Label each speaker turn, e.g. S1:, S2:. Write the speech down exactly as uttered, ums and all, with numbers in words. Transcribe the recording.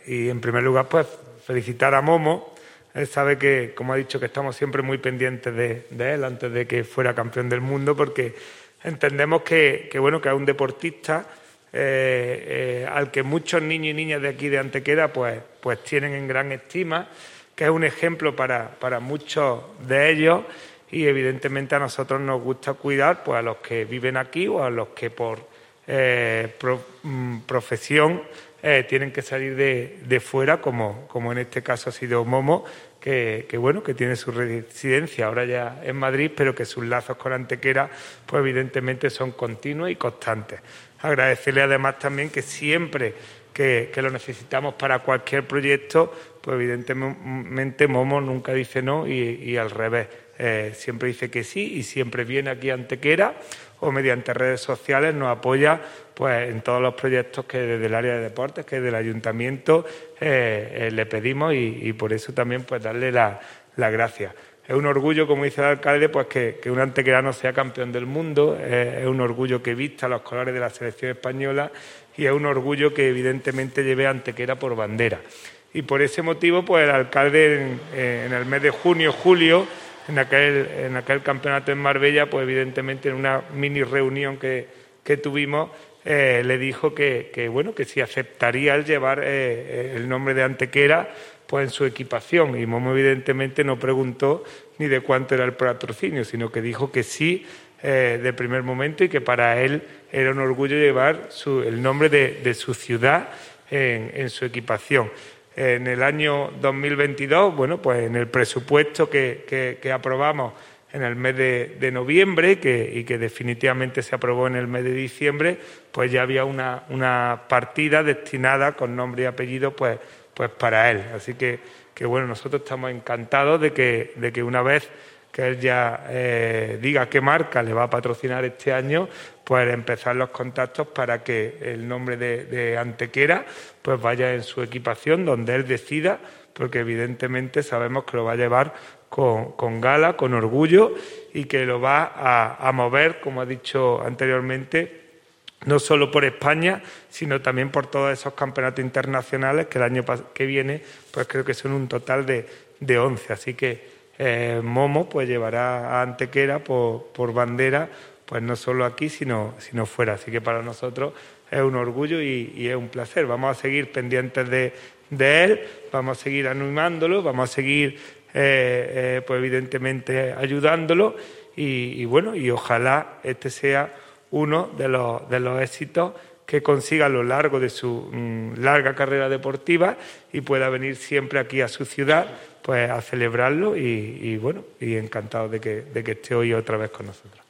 S1: y en primer lugar, pues felicitar a Momo. Él sabe que, como ha dicho, que estamos siempre muy pendientes de, de él antes de que fuera campeón del mundo, porque entendemos que, que bueno, que es un deportista eh, eh, al que muchos niños y niñas de aquí de Antequera pues, pues tienen en gran estima, que es un ejemplo para, para muchos de ellos, y evidentemente a nosotros nos gusta cuidar pues a los que viven aquí o a los que por eh, pro, mm, profesión eh, tienen que salir de, de fuera, como, como en este caso ha sido Momo, que, que bueno, que tiene su residencia ahora ya en Madrid, pero que sus lazos con Antequera pues evidentemente son continuos y constantes. Agradecerle además también que siempre que, que lo necesitamos para cualquier proyecto, pues evidentemente Momo nunca dice no, y, y al revés, eh, siempre dice que sí, y siempre viene aquí a Antequera o mediante redes sociales nos apoya pues en todos los proyectos que desde el área de deportes, que desde el ayuntamiento eh, eh, le pedimos, y, y por eso también pues darle las la gracias. Es un orgullo, como dice el alcalde, pues que, que un antequerano sea campeón del mundo, eh, es un orgullo que vista los colores de la selección española, y es un orgullo que evidentemente lleve a Antequera por bandera. Y por ese motivo, pues el alcalde en, en el mes de junio, julio, en aquel, en aquel campeonato en Marbella, pues evidentemente en una mini reunión que, que tuvimos, eh, le dijo que, que, bueno, que si aceptaría el llevar eh, el nombre de Antequera pues en su equipación, y Momo evidentemente no preguntó ni de cuánto era el patrocinio, sino que dijo que sí eh, de primer momento, y que para él era un orgullo llevar su, el nombre de, de su ciudad en, en su equipación. En el año dos mil veintidós, bueno, pues en el presupuesto que, que, que aprobamos en el mes de, de noviembre que, y que definitivamente se aprobó en el mes de diciembre, pues ya había una, una partida destinada con nombre y apellido pues, pues para él. Así que, que bueno, nosotros estamos encantados de que, de que una vez que él ya eh, diga qué marca le va a patrocinar este año, pues empezar los contactos para que el nombre de, de Antequera pues vaya en su equipación donde él decida, porque evidentemente sabemos que lo va a llevar con, con gala, con orgullo, y que lo va a, a mover, como ha dicho anteriormente, no solo por España, sino también por todos esos campeonatos internacionales que el año que viene pues creo que son un total de, de once. Así que eh, Momo pues llevará a Antequera por, por bandera, pues no solo aquí, sino, sino fuera. Así que para nosotros es un orgullo y, y es un placer. Vamos a seguir pendientes de, de él, vamos a seguir animándolo, vamos a seguir, eh, eh, pues evidentemente ayudándolo, y, y bueno, y ojalá este sea uno de los, de los éxitos que consiga a lo largo de su mmm, larga carrera deportiva, y pueda venir siempre aquí a su ciudad pues a celebrarlo, y, y bueno, y encantado de que, de que esté hoy otra vez con nosotros.